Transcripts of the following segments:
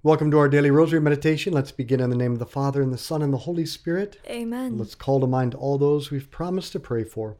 Welcome to our daily rosary meditation. Let's begin in the name of the Father, and the Son, and the Holy Spirit. Amen. Let's call to mind all those we've promised to pray for.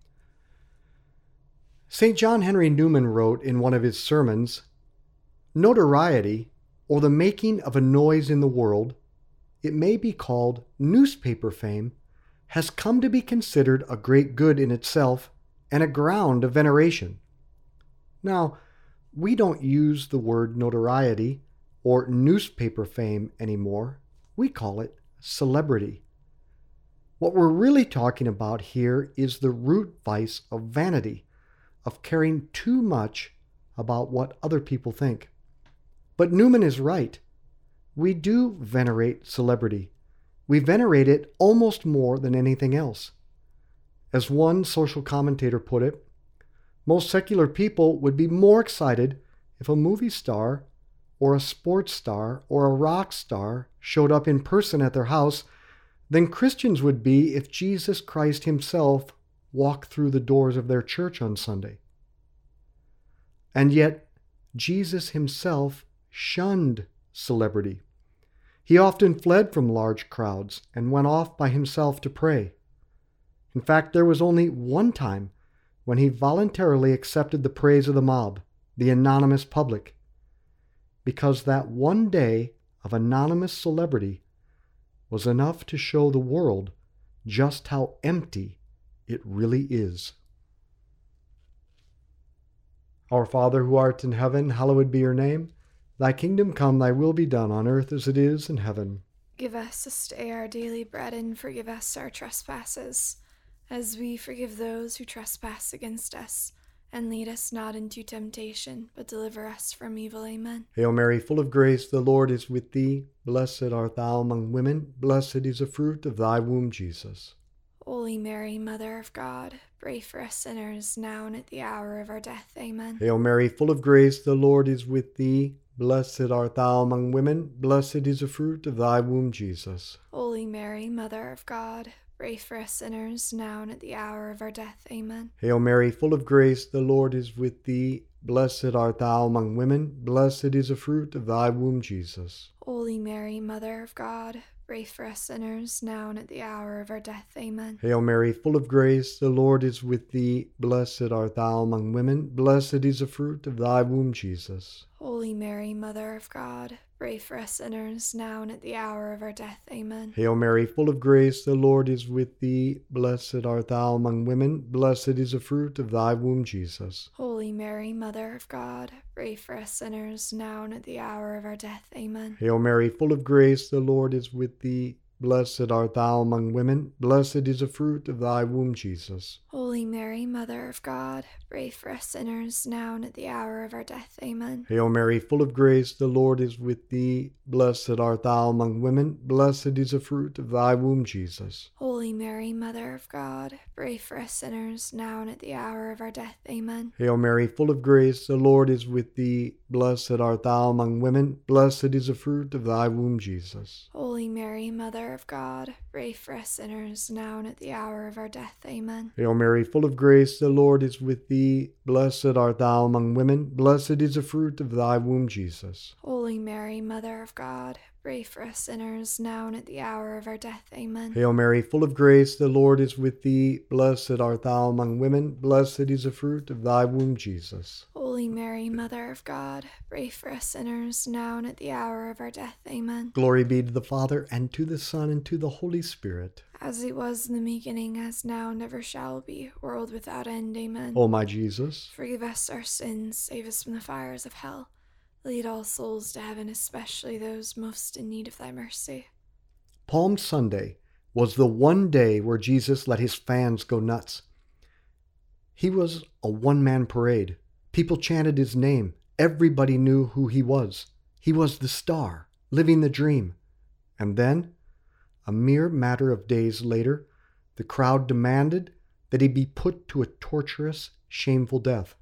St. John Henry Newman wrote in one of his sermons, "Notoriety, or the making of a noise in the world, it may be called newspaper fame, has come to be considered a great good in itself and a ground of veneration." Now, we don't use the word notoriety or newspaper fame anymore. We call it celebrity. What we're really talking about here is the root vice of vanity, of caring too much about what other people think. But Newman is right. We do venerate celebrity. We venerate it almost more than anything else. As one social commentator put it, most secular people would be more excited if a movie star or a sports star or a rock star showed up in person at their house than Christians would be if Jesus Christ himself walked through the doors of their church on Sunday. And yet, Jesus himself shunned celebrity. He often fled from large crowds and went off by himself to pray. In fact, there was only one time when he voluntarily accepted the praise of the mob, the anonymous public, because that one day of anonymous celebrity was enough to show the world just how empty it really is. Our Father who art in heaven, hallowed be your name. Thy kingdom come, thy will be done on earth as it is in heaven. Give us this day our daily bread, and forgive us our trespasses, as we forgive those who trespass against us. And lead us not into temptation, but deliver us from evil. Amen. Hail Mary, full of grace, the Lord is with thee. Blessed art thou among women. Blessed is the fruit of thy womb, Jesus. Holy Mary, Mother of God, pray for us sinners, now and at the hour of our death. Amen. Hail Mary, full of grace, the Lord is with thee. Blessed art thou among women. Blessed is the fruit of thy womb, Jesus. Holy Mary, Mother of God, pray for us sinners, now and at the hour of our death. Amen. Hail Mary, full of grace, the Lord is with thee. Blessed art thou among women. Blessed is the fruit of thy womb, Jesus. Holy Mary, Mother of God, pray for us sinners, now and at the hour of our death. Amen. Hail Mary, full of grace, the Lord is with thee. Blessed art thou among women. Blessed is the fruit of thy womb, Jesus. Holy Mary, Mother of God, pray for us sinners, now and at the hour of our death. Amen. Hail Mary, full of grace, the Lord is with thee. Blessed art thou among women. Blessed is the fruit of thy womb, Jesus. Holy Mary, Mother of God, pray for us sinners, now and at the hour of our death. Amen. Hail Mary, full of grace, the Lord is with thee. Blessed art thou among women. Blessed is the fruit of thy womb, Jesus. Holy Mary, Mother of God, pray for us sinners, now and at the hour of our death. Amen. Hail Mary, full of grace, the Lord is with thee. Blessed art thou among women. Blessed is the fruit of thy womb, Jesus. Holy Mary, Mother of God, pray for us sinners, now and at the hour of our death. Amen. Hail Mary, full of grace, the Lord is with thee. Blessed art thou among women. Blessed is the fruit of thy womb, Jesus. Holy Mary, Mother of God, pray for us sinners, now and at the hour of our death. Amen. Hail Mary, full of grace, the Lord is with thee. Blessed art thou among women. Blessed is the fruit of thy womb, Jesus. Holy Mary, Mother of God, pray for us sinners, now and at the hour of our death. Amen. Hail Mary, full of grace, the Lord is with thee. Blessed art thou among women. Blessed is the fruit of thy womb, Jesus. Holy Mary, Mother of God, pray for us sinners, now and at the hour of our death. Amen. Glory be to the Father, and to the Son, and to the Holy Spirit. As it was in the beginning, as now, and ever shall be, world without end. Amen. O my Jesus, forgive us our sins, save us from the fires of hell. Lead all souls to heaven, especially those most in need of thy mercy. Palm Sunday was the one day where Jesus let his fans go nuts. He was a one-man parade. People chanted his name. Everybody knew who he was. He was the star, living the dream. And then, a mere matter of days later, the crowd demanded that he be put to a torturous, shameful death.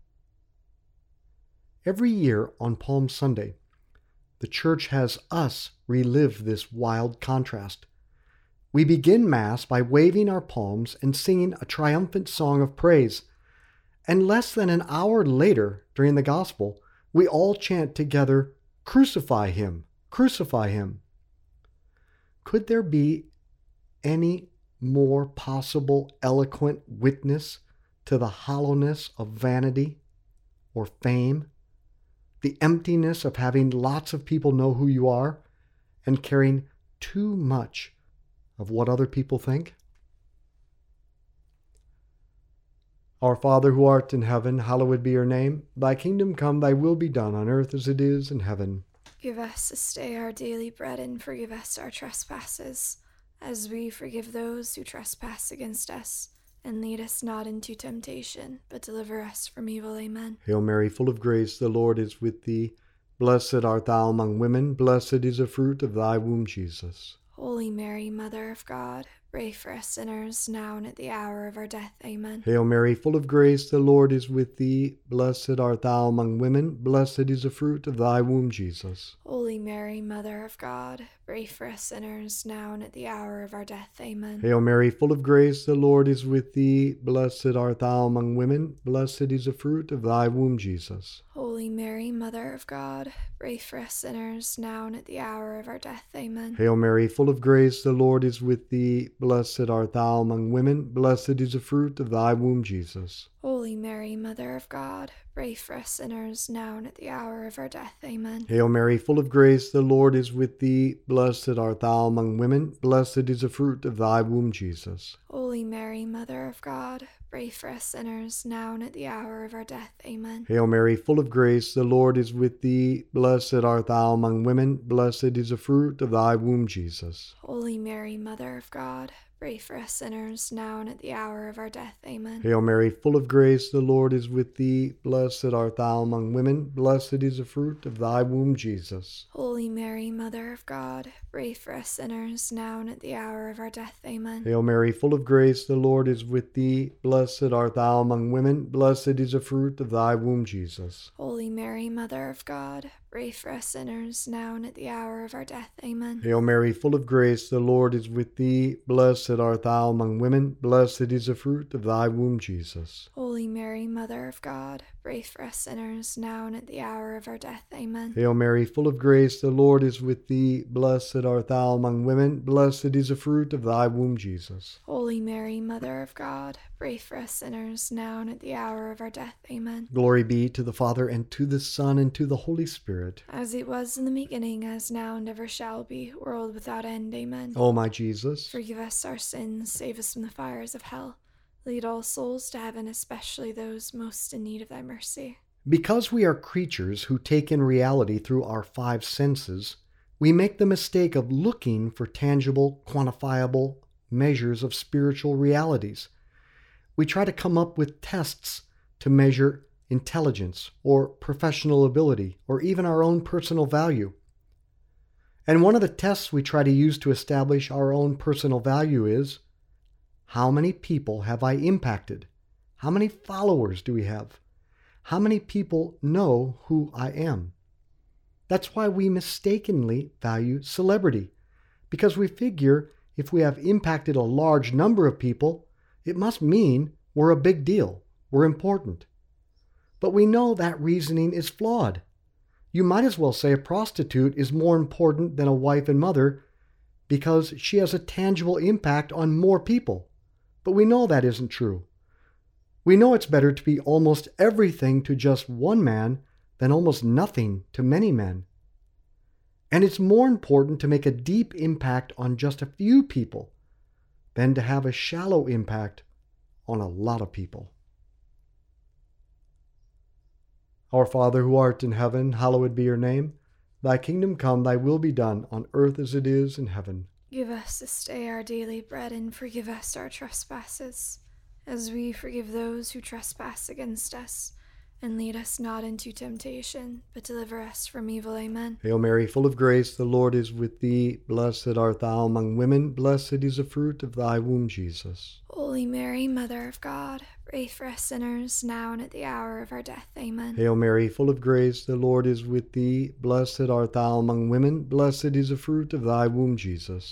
Every year on Palm Sunday, the Church has us relive this wild contrast. We begin Mass by waving our palms and singing a triumphant song of praise. And less than an hour later, during the Gospel, we all chant together, "Crucify him! Crucify him. Could there be any more possible eloquent witness to the hollowness of vanity or fame, the emptiness of having lots of people know who you are and caring too much of what other people think? Our Father who art in heaven, hallowed be your name. Thy kingdom come, thy will be done on earth as it is in heaven. Give us this day our daily bread, and forgive us our trespasses, as we forgive those who trespass against us. And lead us not into temptation, but deliver us from evil. Amen. Hail Mary, full of grace, the Lord is with thee. Blessed art thou among women, blessed is the fruit of thy womb, Jesus. Holy Mary, Mother of God, pray for us sinners, now and at the hour of our death. Amen. Hail Mary, full of grace, the Lord is with thee. Blessed art thou among women, blessed is the fruit of thy womb, Jesus. Holy Mary, Mother of God, pray for us sinners, now and at the hour of our death. Amen. Hail Mary, full of grace, the Lord is with thee. Blessed art thou among women, blessed is the fruit of thy womb, Jesus. Holy Mary, Mother of God, pray for us sinners, now and at the hour of our death. Amen. Hail Mary, full of grace, the Lord is with thee. Blessed art thou among women, blessed is the fruit of thy womb, Jesus. Holy Mary, Mother of God, pray for us sinners, now and at the hour of our death. Amen. Hail Mary, full of grace, the Lord is with thee. Blessed art thou among women, blessed is the fruit of thy womb, Jesus. Holy Mary, Mother of God, pray for us sinners, now and at the hour of our death. Amen. Hail Mary, full of grace, the Lord is with thee. Blessed art thou among women, blessed is the fruit of thy womb, Jesus. Holy Mary, Mother of God, pray for us sinners, now and at the hour of our death. Amen. Hail Mary, full of grace, the Lord is with thee. Blessed art thou among women, blessed is the fruit of thy womb, Jesus. Holy Mary, Mother of God, pray for us sinners, now and at the hour of our death. Amen. Hail Mary, full of grace, the Lord is with thee. Blessed art thou among women, blessed is the fruit of thy womb, Jesus. Holy Mary, Mother of God, pray for us sinners, now and at the hour of our death. Amen. Hail Mary, full of grace, the Lord is with thee. Blessed art thou among women, blessed is the fruit of thy womb, Jesus. Holy Mary, Mother of God, pray for us sinners, now and at the hour of our death. Amen. Hail Mary, full of grace, the Lord is with thee. Blessed art thou among women, blessed is the fruit of thy womb, Jesus. Holy Mary, Mother of God, pray for us sinners, now and at the hour of our death. Amen. Glory be to the Father, and to the Son, and to the Holy Spirit. As it was in the beginning, as now, and ever shall be, world without end. Amen. O my Jesus, Forgive us our sins, save us from the fires of hell. Lead all souls to heaven, especially those most in need of thy mercy. because we are creatures who take in reality through our five senses, we make the mistake of looking for tangible, quantifiable measures of spiritual realities. We try to come up with tests to measure intelligence or professional ability or even our own personal value. And one of the tests we try to use to establish our own personal value is, how many people have I impacted? How many followers do we have? How many people know who I am? That's why we mistakenly value celebrity, because we figure if we have impacted a large number of people, it must mean we're a big deal, we're important. But we know that reasoning is flawed. You might as well say a prostitute is more important than a wife and mother because she has a tangible impact on more people. But we know that isn't true. We know it's better to be almost everything to just one man than almost nothing to many men. And it's more important to make a deep impact on just a few people than to have a shallow impact on a lot of people. Our Father who art in heaven, hallowed be your name. Thy kingdom come, thy will be done, on earth as it is in heaven. Give us this day our daily bread, and forgive us our trespasses, as we forgive those who trespass against us. And lead us not into temptation, but deliver us from evil. Amen. Hail Mary, full of grace, the Lord is with thee. Blessed art thou among women, blessed is the fruit of thy womb, Jesus. Holy Mary, Mother of God, pray for us sinners, now and at the hour of our death. Amen. Hail Mary, full of grace, the Lord is with thee. Blessed art thou among women, blessed is the fruit of thy womb, Jesus. Holy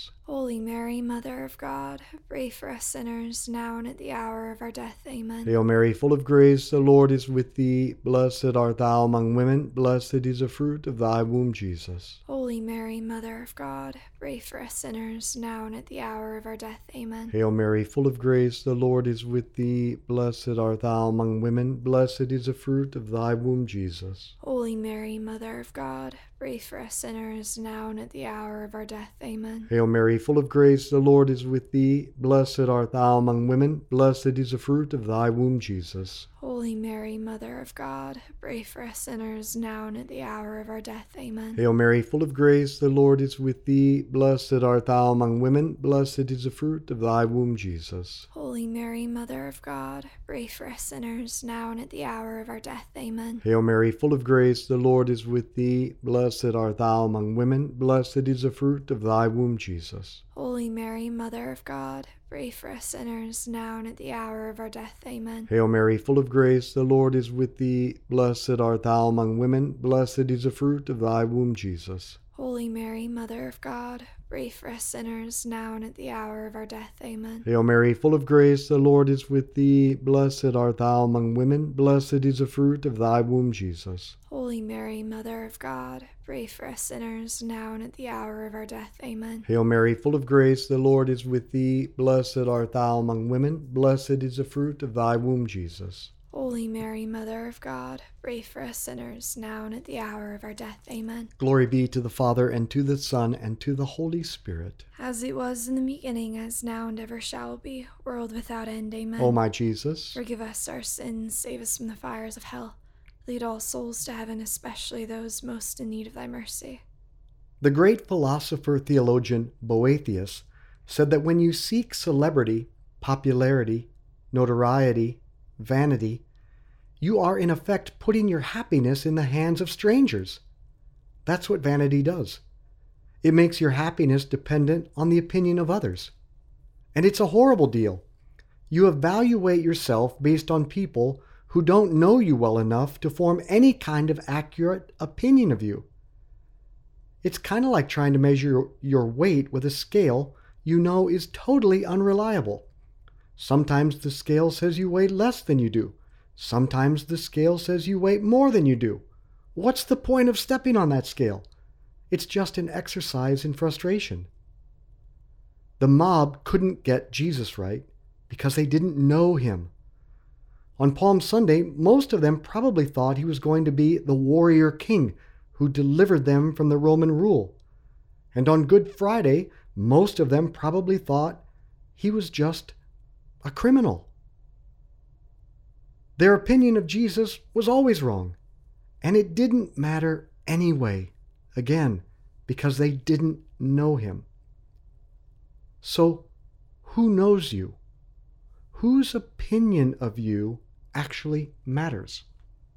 Holy Mary, Mother of God, pray for us sinners, now and at the hour of our death. Amen. Hail Mary, full of grace, the Lord is with thee. Blessed art thou among women, blessed is the fruit of thy womb, Jesus. Holy Mary, Mother of God, pray for us sinners, now and at the hour of our death. Amen. Hail Mary, full of grace, the Lord is with thee. Blessed art thou among women, blessed is the fruit of thy womb, Jesus. Holy Mary, Mother of God, pray for us sinners, now and at the hour of our death. Amen. Hail Mary, full of grace, the Lord is with thee. Blessed art thou among women, blessed is the fruit of thy womb, Jesus. Holy Mary, Mother of God, pray for us sinners, now and at the hour of our death. Amen. Hail Mary, full of grace, the Lord is with thee. Blessed art thou among women, blessed is the fruit of thy womb, Jesus. Holy Mary, Mother of God, pray for us sinners, now and at the hour of our death. Amen. Hail Mary, full of grace, the Lord is with thee. Blessed art thou among women, blessed is the fruit of thy womb, Jesus. Holy Mary, Mother of God, pray for us sinners, now and at the hour of our death. Amen. Hail Mary, full of grace, the Lord is with thee. Blessed art thou among women, blessed is the fruit of thy womb, Jesus. Holy Mary, Mother of God, pray for us sinners, now and at the hour of our death. Amen. Hail Mary, full of grace, the Lord is with thee. Blessed art thou among women, blessed is the fruit of thy womb, Jesus. Holy Mary, Mother of God, pray for us sinners, now and at the hour of our death. Amen. Hail Mary, full of grace, the Lord is with thee. Blessed art thou among women, blessed is the fruit of thy womb, Jesus. Holy Mary, Mother of God, pray for us sinners, now and at the hour of our death. Amen. Glory be to the Father, and to the Son, and to the Holy Spirit. As it was in the beginning, as now and ever shall be, world without end. Amen. O my Jesus, forgive us our sins, save us from the fires of hell. Lead all souls to heaven, especially those most in need of thy mercy. the great philosopher-theologian Boethius said that when you seek celebrity, popularity, notoriety, vanity, you are in effect putting your happiness in the hands of strangers. That's what vanity does. It makes your happiness dependent on the opinion of others. And it's a horrible deal. You evaluate yourself based on people who don't know you well enough to form any kind of accurate opinion of you. It's kind of like trying to measure your weight with a scale you know is totally unreliable. Sometimes the scale says you weigh less than you do. Sometimes the scale says you weigh more than you do. What's the point of stepping on that scale? It's just an exercise in frustration. The mob couldn't get Jesus right because they didn't know him. On Palm Sunday, most of them probably thought he was going to be the warrior king who delivered them from the Roman rule. And on Good Friday, most of them probably thought he was just a criminal. Their opinion of Jesus was always wrong, and it didn't matter anyway, again, because they didn't know him. So, who knows you? Whose opinion of you actually matters?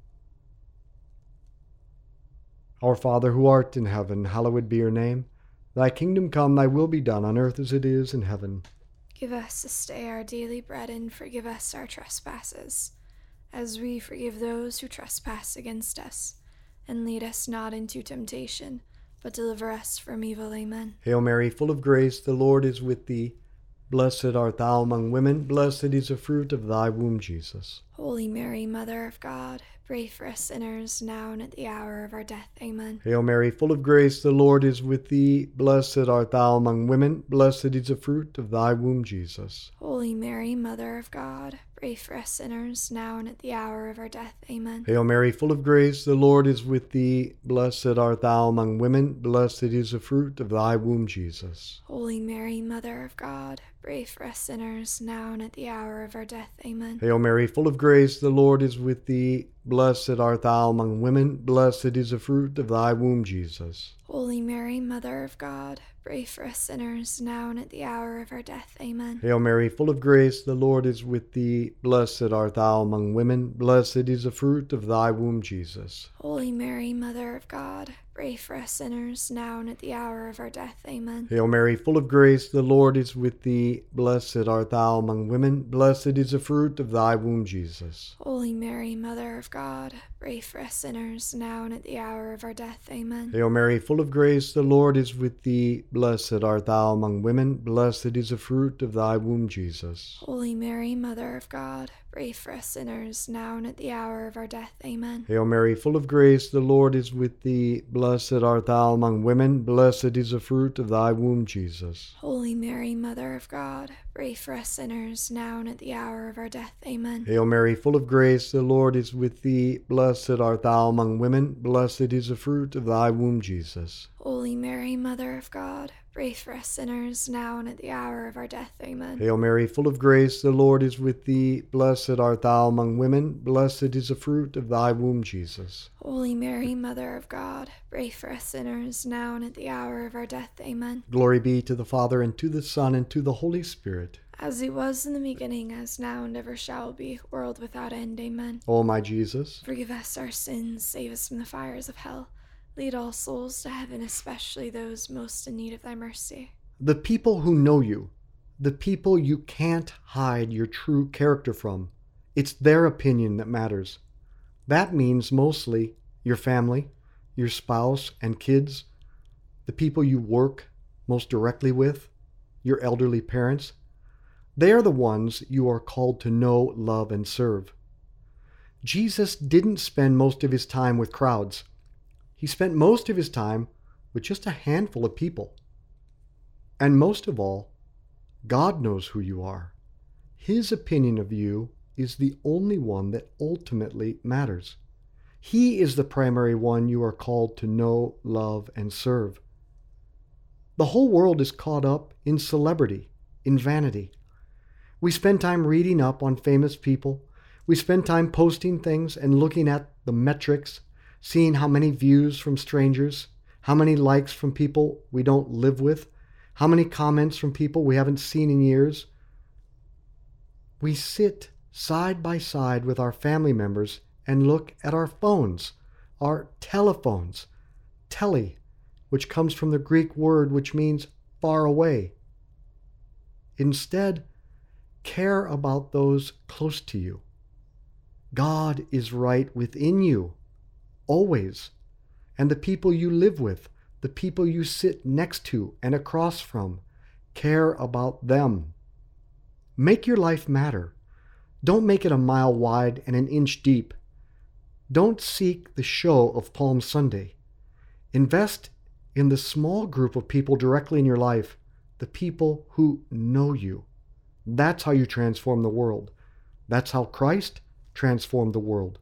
Our Father, who art in heaven, hallowed be your name. Thy kingdom come, thy will be done on earth as it is in heaven. Give us this day our daily bread, and forgive us our trespasses, as we forgive those who trespass against us. And lead us not into temptation, but deliver us from evil. Amen. Hail Mary, full of grace, the Lord is with thee. Blessed art thou among women, blessed is the fruit of thy womb, Jesus. Holy Mary, Mother of God, pray for us sinners, now and at the hour of our death. Amen. Hail Mary, full of grace, the Lord is with thee. Blessed art thou among women, blessed is the fruit of thy womb, Jesus. Holy Mary, Mother of God, pray for us sinners, now and at the hour of our death. Amen. Hail Mary, full of grace, the Lord is with thee. Blessed art thou among women, blessed is the fruit of thy womb, Jesus. Holy Mary, Mother of God, pray for us sinners, now and at the hour of our death. Amen. Hail Mary, full of grace, the Lord is with thee. Blessed art thou among women, blessed is the fruit of thy womb, Jesus. Holy Mary, Mother of God, pray for us sinners, now and at the hour of our death. Amen. Hail Mary, full of grace, the Lord is with thee. Blessed art thou among women, blessed is the fruit of thy womb, Jesus. Holy Mary, Mother of God, pray for us sinners, now and at the hour of our death. Amen. Hail Mary, full of grace, the Lord is with thee. Blessed art thou among women. Blessed is the fruit of thy womb, Jesus. Holy Mary, Mother of God, pray for us sinners, now and at the hour of our death. Amen. Hail Mary, full of grace, the Lord is with thee. Blessed art thou among women. Blessed is the fruit of thy womb, Jesus. Holy Mary, Mother of God, pray for us sinners, now and at the hour of our death. Amen. Hail Mary, full of grace, the Lord is with thee. Blessed art thou among women. Blessed is the fruit of thy womb, Jesus. Holy Mary, Mother of God, pray for us sinners, now and at the hour of our death. Amen. Hail Mary, full of grace, the Lord is with thee. Blessed art thou among women. Blessed is the fruit of thy womb, Jesus. Holy Mary, Mother of God, pray for us sinners, now and at the hour of our death. Amen. Hail Mary, full of grace, the Lord is with thee. Blessed art thou among women. Blessed is the fruit of thy womb, Jesus. Holy Mary, Mother of God, pray for us sinners, now and at the hour of our death. Amen. Glory be to the Father, and to the Son, and to the Holy Spirit. As it was in the beginning, as now and ever shall be, world without end. Amen. O my Jesus, forgive us our sins, save us from the fires of hell. Lead all souls to heaven, especially those most in need of thy mercy. the people who know you, the people you can't hide your true character from, it's their opinion that matters. That means mostly your family, your spouse and kids, the people you work most directly with, your elderly parents. They are the ones you are called to know, love, and serve. Jesus didn't spend most of his time with crowds. He spent most of his time with just a handful of people. And most of all, God knows who you are. His opinion of you is the only one that ultimately matters. He is the primary one you are called to know, love, and serve. The whole world is caught up in celebrity, in vanity. We spend time reading up on famous people. We spend time posting things and looking at the metrics, seeing how many views from strangers, how many likes from people we don't live with, how many comments from people we haven't seen in years. We sit side by side with our family members and look at our phones, our telephones, tele, which comes from the Greek word which means far away. Instead, care about those close to you. God is right within you, always. And the people you live with, the people you sit next to and across from, care about them. Make your life matter. Don't make it a mile wide and an inch deep. Don't seek the show of Palm Sunday. Invest in the small group of people directly in your life, the people who know you. That's how you transform the world. That's how Christ transformed the world.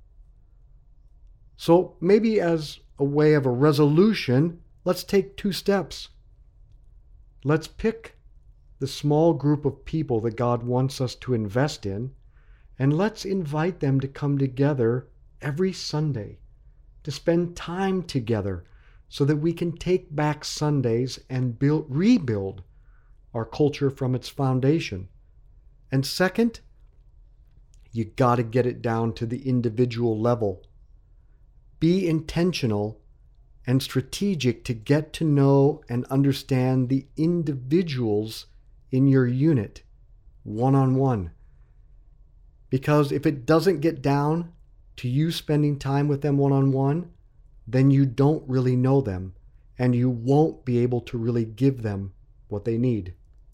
So maybe as a way of a resolution, let's take 2 steps. Let's pick the small group of people that God wants us to invest in, and let's invite them to come together every Sunday, to spend time together so that we can take back Sundays and rebuild our culture from its foundation. And second, you got to get it down to the individual level. Be intentional and strategic to get to know and understand the individuals in your unit, one-on-one. Because if it doesn't get down to you spending time with them one-on-one, then you don't really know them, and you won't be able to really give them what they need.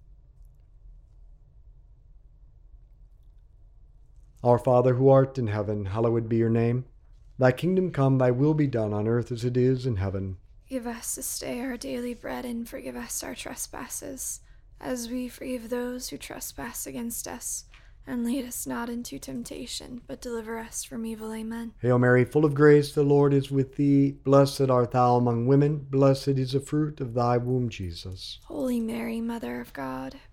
Our Father who art in heaven, hallowed be your name. Thy kingdom come, thy will be done on earth as it is in heaven. Give us this day our daily bread, and forgive us our trespasses, as we forgive those who trespass against us. And lead us not into temptation, but deliver us from evil. Amen. Hail Mary, full of grace, the Lord is with thee. Blessed art thou among women. Blessed is the fruit of thy womb, Jesus. Holy Mary, Mother of God,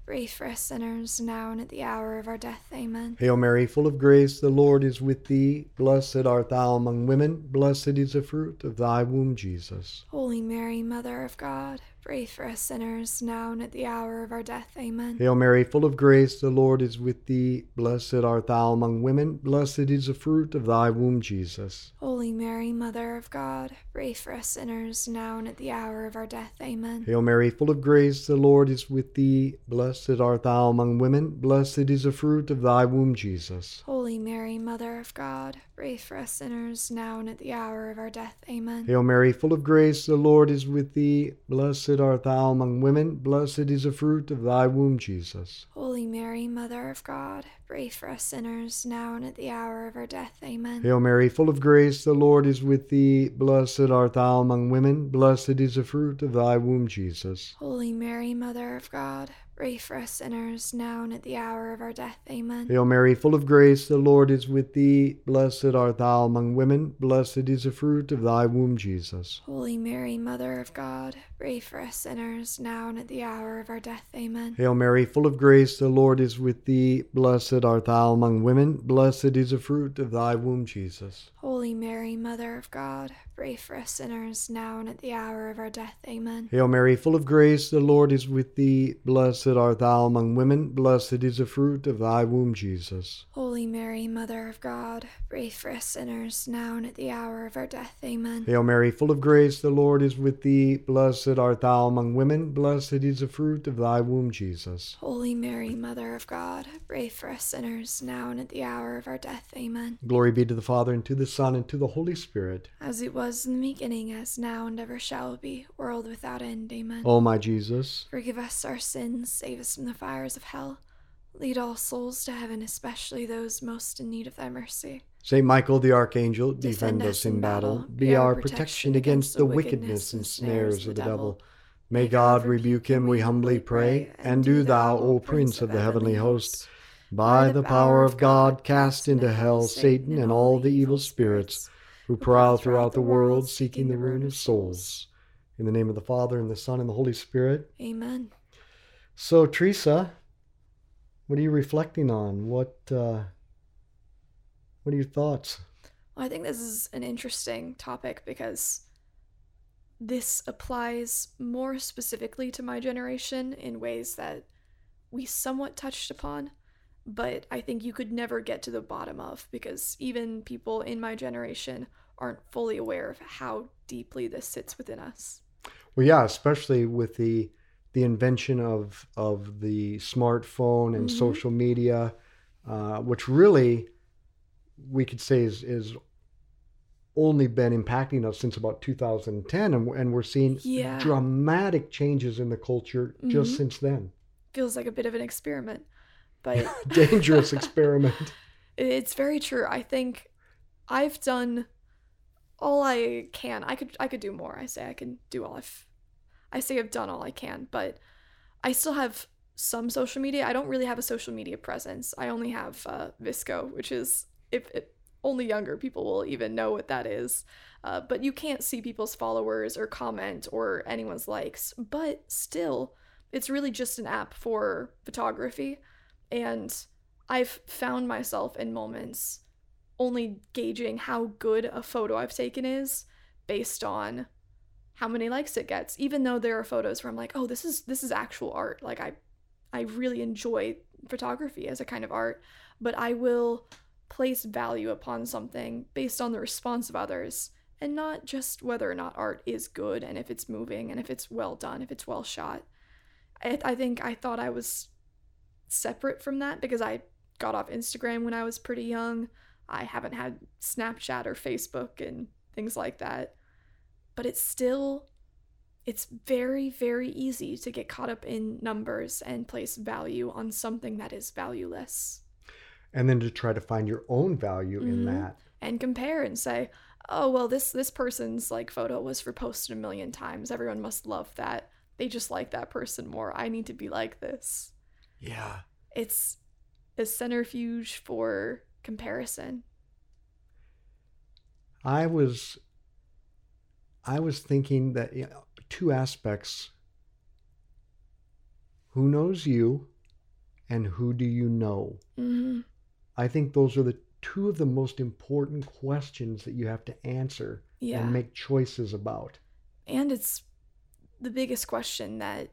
pray for us sinners, now and at the hour of our death. Amen. Hail Mary, full of grace, the Lord is with thee. Blessed art thou among women. Blessed is the fruit of thy womb, Jesus. Holy Mary, Mother of God, pray for us sinners, now and at the hour of our death. Amen. Hail Mary, full of grace, the Lord is with thee. Blessed art thou among women. Blessed is the fruit of thy womb, Jesus. Holy Mary, Mother of God, pray for us sinners, now and at the hour of our death. Amen. Hail Mary, full of grace, the Lord is with thee. Blessed art thou among women. Blessed is the fruit of thy womb, Jesus. Holy Mary, Mother of God, pray for us sinners, now and at the hour of our death. Amen. Hail Mary, full of grace, the Lord is with thee. Blessed art thou among women. Blessed is the fruit of thy womb, Jesus. Holy Mary, Mother of God, pray for us sinners, now and at the hour of our death. Amen. Hail Mary, full of grace, the Lord is with thee. Blessed art thou among women. Blessed is the fruit of thy womb, Jesus. Holy Mary, Mother of God, pray for us sinners, now and at the hour of our death. Amen. Hail Mary, full of grace, the Lord is with thee. Blessed art thou among women. Blessed is the fruit of thy womb, Jesus. Holy Mary, Mother of God, pray for us sinners, now and at the hour of our death. Amen. Hail Mary, full of grace, the Lord is with thee. Blessed art thou among women. Blessed is the fruit of thy womb, Jesus. Holy Mary, Mother of God, pray for us sinners, now and at the hour of our death. Amen. Hail Mary, full of grace, the Lord is with thee. Blessed art thou among women. Blessed is the fruit of thy womb, Jesus. Holy Mary, Mother of God, pray for us sinners, now and at the hour of our death. Amen. Hail Mary, full of grace, the Lord is with thee. Blessed art thou among women. Blessed is the fruit of thy womb, Jesus. Holy Mary, Mother of God, pray for us sinners, now and at the hour of our death. Amen. Glory be to the Father, and to the Son, and to the Holy Spirit. As it was in the beginning, as now and ever shall be, world without end. Amen. O my Jesus, forgive us our sins, save us from the fires of hell. Lead all souls to heaven, especially those most in need of thy mercy. Saint Michael the Archangel, defend us in battle. Be our protection against the wickedness and snares of the devil. May God rebuke him, we humbly pray. And do thou, O Prince of the heavenly host, by the power of God, cast into hell Satan and all the evil spirits who prowl throughout the world seeking the ruin of souls. In the name of the Father, and the Son, and the Holy Spirit. Amen. So, Teresa, what are you reflecting on? What are your thoughts? Well, I think this is an interesting topic because this applies more specifically to my generation in ways that we somewhat touched upon, but I think you could never get to the bottom of, because even people in my generation aren't fully aware of how deeply this sits within us. Well, yeah, especially with the invention of the smartphone and social media, which really we could say is only been impacting us since about 2010, and we're seeing dramatic changes in the culture just since then. Feels like a bit of an experiment, but dangerous experiment. It's very true. I think I've done all I can. I could do more. I say I can do all I've done all I can, but I still have some social media. I don't really have a social media presence. I only have VSCO, which is, if only younger people will even know what that is. But you can't see people's followers or comment or anyone's likes. But still, it's really just an app for photography. And I've found myself in moments only gauging how good a photo I've taken is based on how many likes it gets, even though there are photos where I'm like, oh, this is actual art. Like I really enjoy photography as a kind of art, but I will place value upon something based on the response of others and not just whether or not art is good and if it's moving and if it's well done, if it's well shot. I think I thought I was separate from that because I got off Instagram when I was pretty young. I haven't had Snapchat or Facebook and things like that. But it's very, very easy to get caught up in numbers and place value on something that is valueless. And then to try to find your own value in that. And compare and say, oh, well, this person's like photo was reposted 1 million times. Everyone must love that. They just like that person more. I need to be like this. Yeah. It's a centrifuge for comparison. I was thinking that two aspects. Who knows you and who do you know? Mm-hmm. I think those are the two of the most important questions that you have to answer Yeah. and make choices about. And it's the biggest question that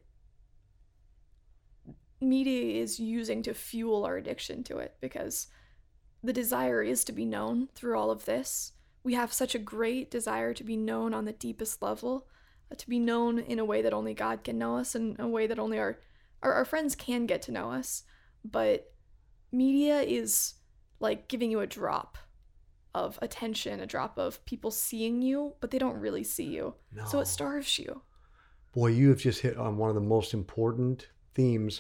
media is using to fuel our addiction to it, because the desire is to be known through all of this. We have such a great desire to be known on the deepest level, to be known in a way that only God can know us, and a way that only our friends can get to know us. But media is like giving you a drop of attention, a drop of people seeing you, but they don't really see you. No. So it starves you. Boy, you have just hit on one of the most important themes.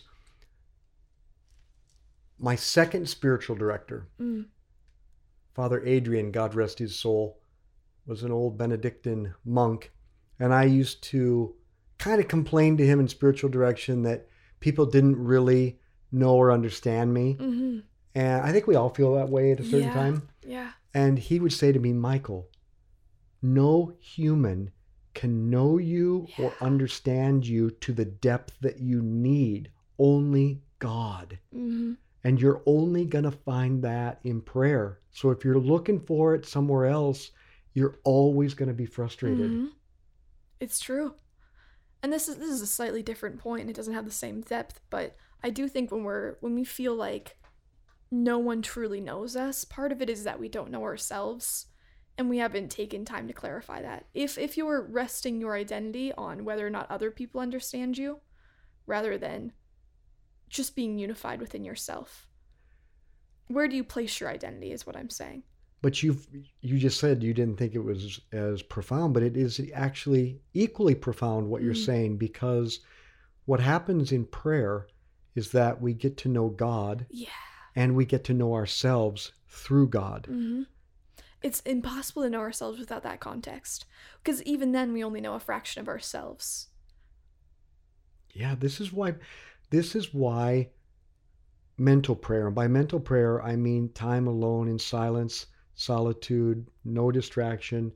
My second spiritual director, Father Adrian, God rest his soul, was an old Benedictine monk. And I used to kind of complain to him in spiritual direction that people didn't really know or understand me. Mm-hmm. And I think we all feel that way at a certain time. Yeah. And he would say to me, Michael, no human can know you or understand you to the depth that you need. Only God. Mm-hmm. And you're only going to find that in prayer. So if you're looking for it somewhere else, you're always going to be frustrated. Mm-hmm. It's true. And this is a slightly different point, and it doesn't have the same depth, but I do think when we feel like no one truly knows us, part of it is that we don't know ourselves, and we haven't taken time to clarify that. If you're resting your identity on whether or not other people understand you, rather than just being unified within yourself, where do you place your identity is what I'm saying. But you just said you didn't think it was as profound, but it is actually equally profound what you're saying, because what happens in prayer is that we get to know God, and we get to know ourselves through God. Mm-hmm. It's impossible to know ourselves without that context, because even then we only know a fraction of ourselves. Yeah, this is why mental prayer, and by mental prayer I mean time alone in silence, solitude, no distraction,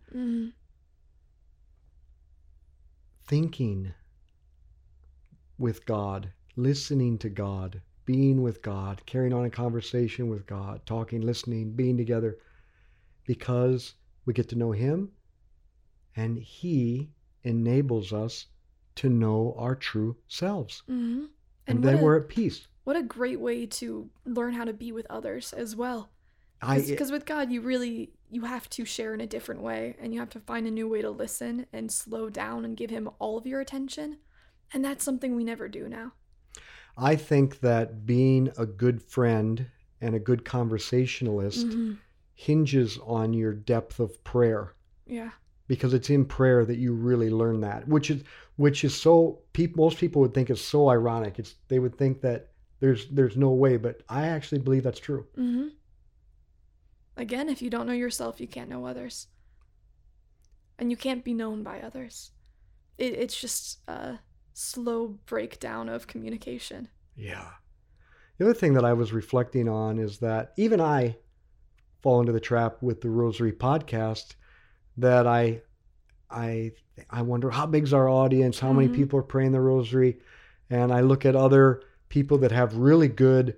thinking with God, listening to God, being with God, carrying on a conversation with God, talking, listening, being together, because we get to know Him, and He enables us to know our true selves. Mm-hmm. And then we're at peace. What a great way to learn how to be with others as well. Because with God, you have to share in a different way, and you have to find a new way to listen and slow down and give Him all of your attention. And that's something we never do now. I think that being a good friend and a good conversationalist hinges on your depth of prayer. Yeah. Because it's in prayer that you really learn that, which is so, most people would think is so ironic. They would think that there's no way, but I actually believe that's true. Mm-hmm. Again, if you don't know yourself, you can't know others. And you can't be known by others. It's just a slow breakdown of communication. Yeah. The other thing that I was reflecting on is that even I fall into the trap with the Rosary podcast, that I wonder how big's our audience, how many people are praying the Rosary, and I look at other people that have really good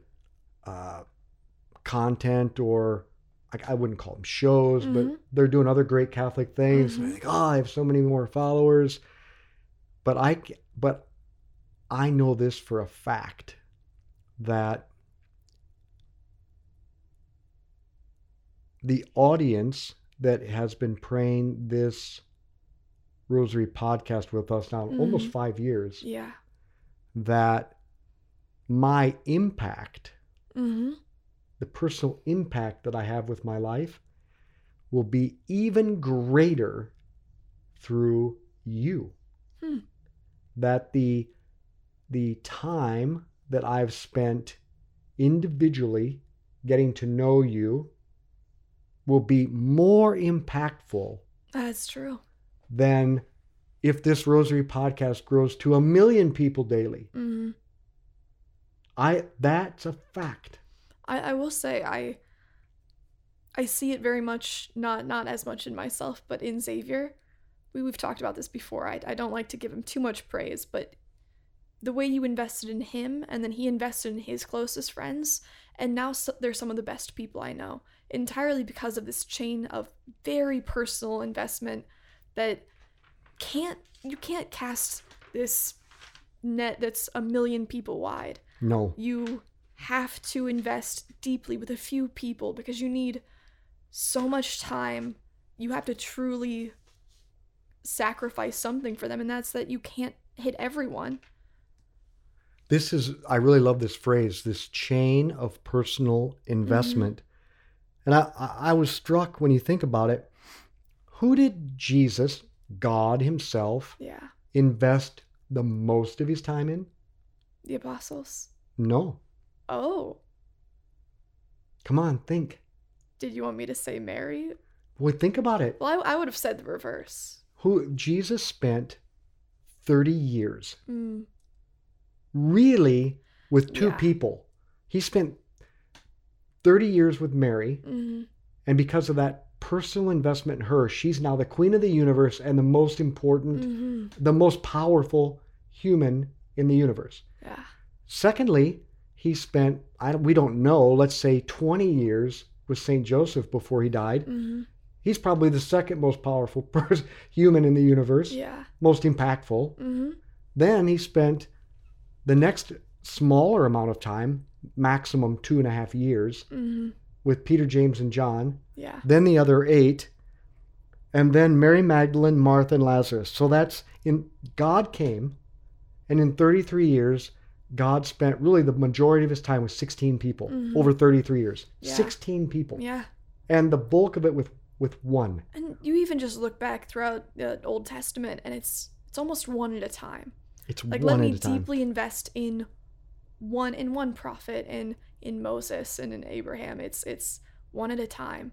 content, or I wouldn't call them shows, but they're doing other great Catholic things. And I think, I have so many more followers, but I know this for a fact, that the audience that has been praying this Rosary podcast with us now almost 5 years, that my impact, the personal impact that I have with my life, will be even greater through you. That the time that I've spent individually getting to know you will be more impactful. That's true. Than if this Rosary podcast grows to 1 million people daily. That's a fact. I will say I see it very much, not as much in myself, but in Xavier. We've talked about this before. I don't like to give him too much praise, but the way you invested in him, and then he invested in his closest friends, and now they're some of the best people I know, entirely because of this chain of very personal investment that you can't cast this net that's a million people wide. No. You have to invest deeply with a few people because you need so much time. You have to truly sacrifice something for them, and that's that you can't hit everyone. I really love this phrase, this chain of personal investment. And I was struck when you think about it. Who did Jesus, God himself, invest the most of his time in? The apostles. No. Oh. Come on, think. Did you want me to say Mary? Well, think about it. Well, I would have said the reverse. Jesus spent 30 years really with two people. He spent 30 years with Mary, and because of that personal investment in her, she's now the queen of the universe and the most important, the most powerful human in the universe. Yeah. Secondly, he spent, we don't know, let's say 20 years with St. Joseph before he died. He's probably the second most powerful human in the universe. Yeah. Most impactful. Then he spent the next smaller amount of time, maximum 2.5 years, with Peter, James, and John. Yeah. Then the other 8. And then Mary Magdalene, Martha, and Lazarus. So God came, and in 33 years, God spent really the majority of his time with 16 people over 33 years. Yeah. 16 people. Yeah. And the bulk of it with one. And you even just look back throughout the Old Testament, and it's almost one at a time. It's like, one let at me a time. deeply invest in one prophet, and in Moses and in Abraham. It's one at a time.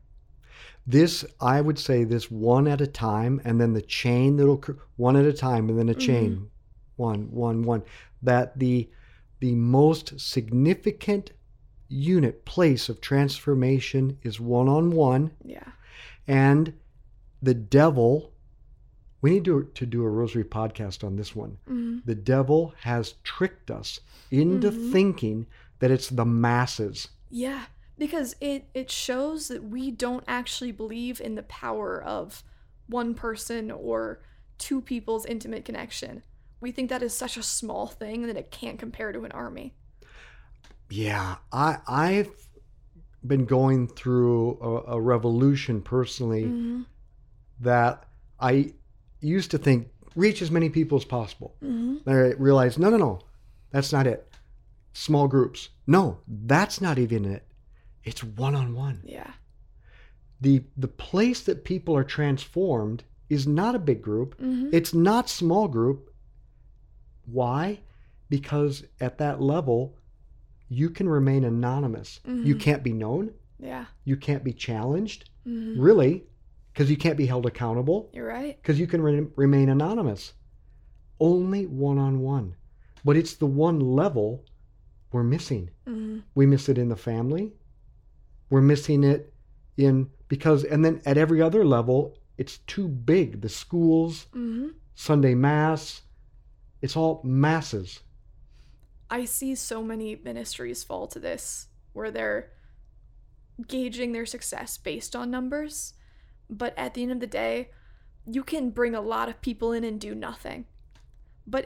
I would say this one at a time, and then the chain that'll one at a time, and then a chain, one. That the most significant place of transformation is one-on-one. Yeah. And the devil, we need to do a rosary podcast on this one. The devil has tricked us into thinking that it's the masses. Yeah, because it shows that we don't actually believe in the power of one person or two people's intimate connection. We think that is such a small thing that it can't compare to an army. Yeah, I've been going through a revolution personally that I used to think reach as many people as possible. I realized, no, that's not it. Small groups. No, that's not even it. It's one-on-one. Yeah. The place that people are transformed is not a big group. It's not small group. Why? Because at that level, you can remain anonymous. You can't be known. Yeah. You can't be challenged, really, because you can't be held accountable. You're right. Because you can remain anonymous. Only one-on-one. But it's the one level we're missing. We miss it in the family. We're missing it and then at every other level, it's too big. The schools, Sunday Mass, it's all masses. I see so many ministries fall to this, where they're gauging their success based on numbers. But at the end of the day, you can bring a lot of people in and do nothing. But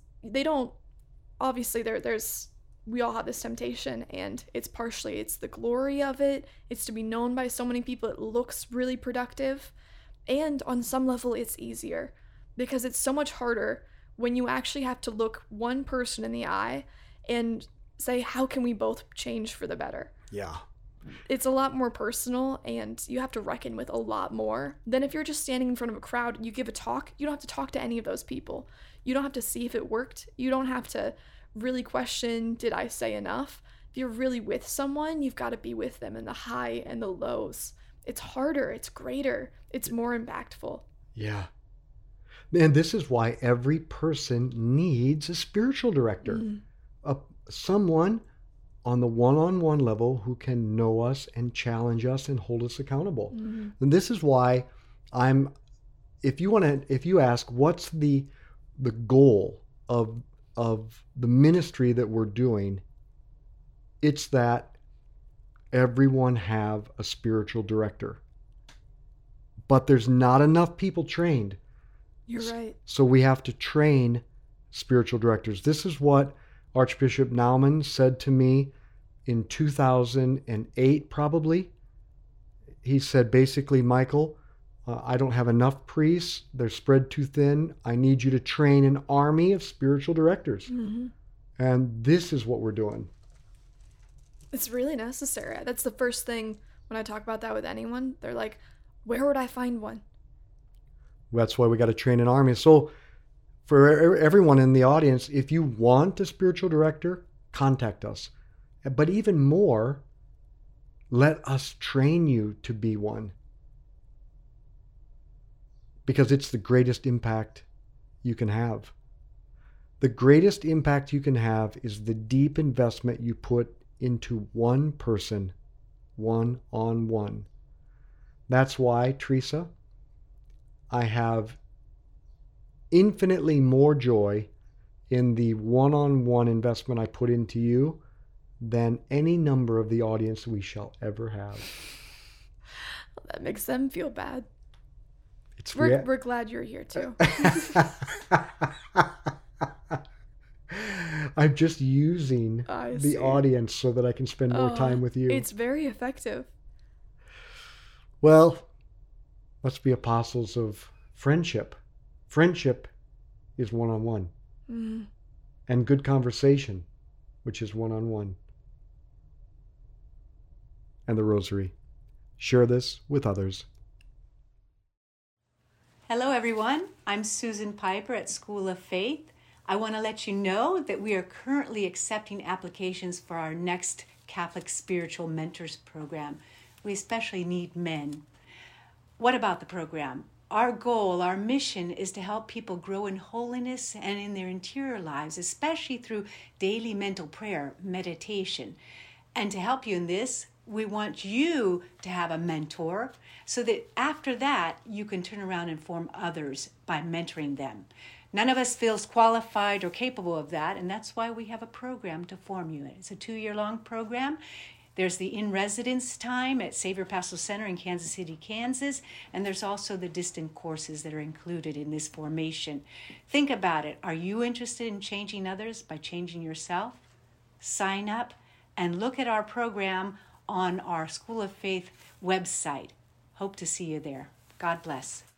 obviously we all have this temptation, and it's the glory of it. It's to be known by so many people. It looks really productive. And on some level, it's easier because it's so much harder when you actually have to look one person in the eye and say, how can we both change for the better? Yeah. It's a lot more personal, and you have to reckon with a lot more than if you're just standing in front of a crowd, you give a talk. You don't have to talk to any of those people. You don't have to see if it worked. You don't have to really question, did I say enough? If you're really with someone, you've got to be with them in the high and the lows. It's harder, it's greater, it's more impactful. Yeah. And this is why every person needs a spiritual director. Someone on the one-on-one level who can know us and challenge us and hold us accountable. And this is why if you ask what's the goal of of the ministry that we're doing, it's that everyone have a spiritual director. But there's not enough people trained. You're right. So we have to train spiritual directors. This is what Archbishop Naumann said to me in 2008, probably. He said, basically, Michael, I don't have enough priests. They're spread too thin. I need you to train an army of spiritual directors. Mm-hmm. And this is what we're doing. It's really necessary. That's the first thing when I talk about that with anyone. They're like, where would I find one? That's why we got to train an army. So for everyone in the audience, if you want a spiritual director, contact us. But even more, let us train you to be one. Because it's the greatest impact you can have. The greatest impact you can have is the deep investment you put into one person, one-on-one. That's why, Teresa, I have infinitely more joy in the one-on-one investment I put into you than any number of the audience we shall ever have. Well, that makes them feel bad. It's we're glad you're here too. I'm just using the audience so that I can spend more time with you. It's very effective. Well, let's be apostles of friendship. Friendship is one-on-one. Mm-hmm. And good conversation, which is one-on-one. And the rosary. Share this with others. Hello, everyone. I'm Susan Piper at School of Faith. I want to let you know that we are currently accepting applications for our next Catholic Spiritual Mentors program. We especially need men. What about the program? Our goal, our mission is to help people grow in holiness and in their interior lives, especially through daily mental prayer, meditation. And to help you in this, we want you to have a mentor so that after that, you can turn around and form others by mentoring them. None of us feels qualified or capable of that, and that's why we have a program to form you. It's a 2-year-long program. There's the in-residence time at Savior Pastoral Center in Kansas City, Kansas, and there's also the distant courses that are included in this formation. Think about it. Are you interested in changing others by changing yourself? Sign up and look at our program on our School of Faith website. Hope to see you there. God bless.